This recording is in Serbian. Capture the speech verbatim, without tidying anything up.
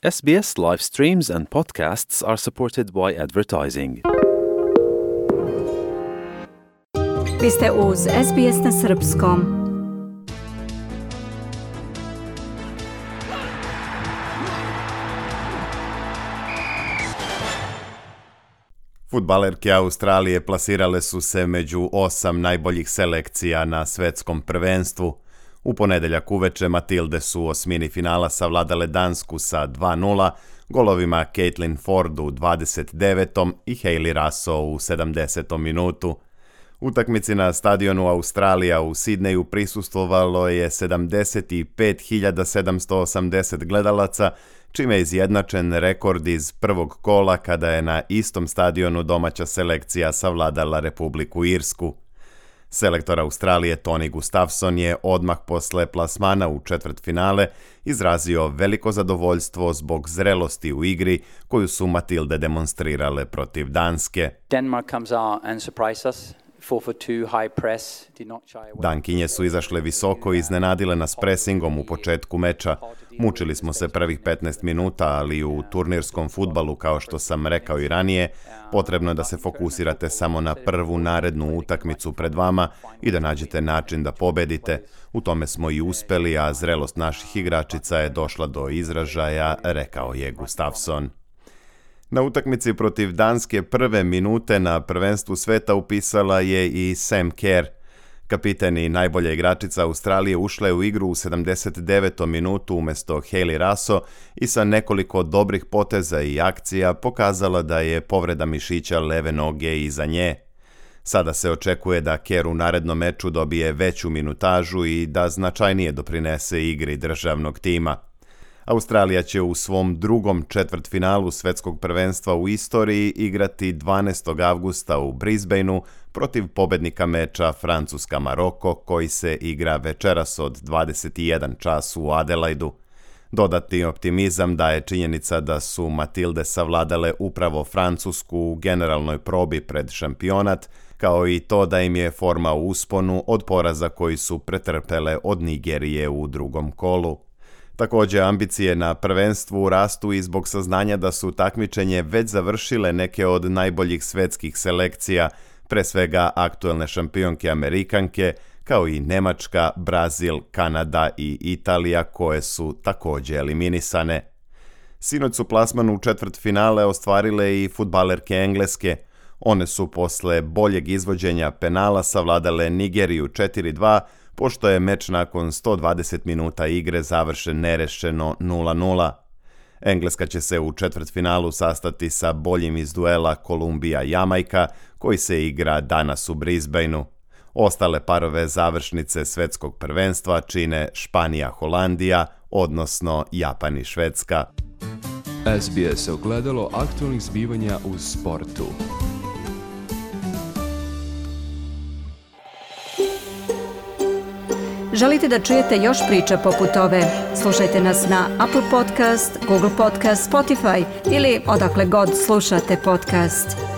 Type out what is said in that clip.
S B S live streams and podcasts are supported by advertising. Vi ste uz S B S na srpskom. Fudbalerke Australije plasirale su se među osam najboljih selekcija na svetskom prvenstvu. U ponedeljak uveče Matilde su u osmini finala savladale Dansku sa dva nula, golovima Caitlin Ford u dvadeset devetom i Hayley Raso u sedamdesetom minutu. Utakmici na stadionu Australija u Sidneju prisustvovalo je sedamdeset pet hiljada sedamsto osamdeset gledalaca, čime je izjednačen rekord iz prvog kola kada je na istom stadionu domaća selekcija savladala Republiku Irsku. Selektor Australije Tony Gustafson je odmah posle plasmana u četvrtfinale izrazio veliko zadovoljstvo zbog zrelosti u igri koju su Matilde demonstrirale protiv Danske. Denmark comes out and surprised us. Dankinje su izašle visoko i iznenadile nas presingom u početku meča. Mučili smo se prvih petnaest minuta, ali u turnirskom fudbalu, kao što sam rekao i ranije, potrebno je da se fokusirate samo na prvu narednu utakmicu pred vama i da nađete način da pobedite. U tome smo i uspeli, a zrelost naših igračica je došla do izražaja, rekao je Gustafson. Na utakmici protiv Danske prve minute na prvenstvu sveta upisala je i Sam Kerr. Kapiten i najbolja igračica Australije ušla je u igru u sedamdeset devetom minutu umjesto Hayley Raso i sa nekoliko dobrih poteza i akcija pokazala da je povreda mišića leve noge iza nje. Sada se očekuje da Kerr u narednom meču dobije veću minutažu i da značajnije doprinese igri državnog tima. Australija će u svom drugom četvrtfinalu svetskog prvenstva u istoriji igrati dvanaestog avgusta u Brisbaneu protiv pobednika meča Francuska-Maroko koji se igra večeras od dvadeset jedan čas u Adelaidu. Dodatni optimizam daje činjenica da su Matilde savladale upravo Francusku u generalnoj probi pred šampionat, kao i to da im je forma u usponu od poraza koji su pretrpele od Nigerije u drugom kolu. Također ambicije na prvenstvu rastu i zbog saznanja da su takmičenje već završile neke od najboljih svetskih selekcija, pre svega aktuelne šampionke Amerikanke, kao i Nemačka, Brazil, Kanada i Italija koje su također eliminisane. Sinoć su plasman u četvrtfinale ostvarile i fudbalerke Engleske. One su posle boljeg izvođenja penala savladale Nigeriju četiri dva, pošto je meč nakon sto dvadeset minuta igre završen nerešeno nula nula. Engleska će se u četvrtfinalu sastati sa boljim iz duela Kolumbija-Jamajka, koji se igra danas u Brisbaneu. Ostale parove završnice svetskog prvenstva čine Španija-Holandija, odnosno Japan i Švedska. S B S ogledalo aktualnih zbivanja u sportu. Želite da čujete još priča poput ove? Slušajte nas na Apple Podcast, Google Podcast, Spotify ili odakle god slušate podcast.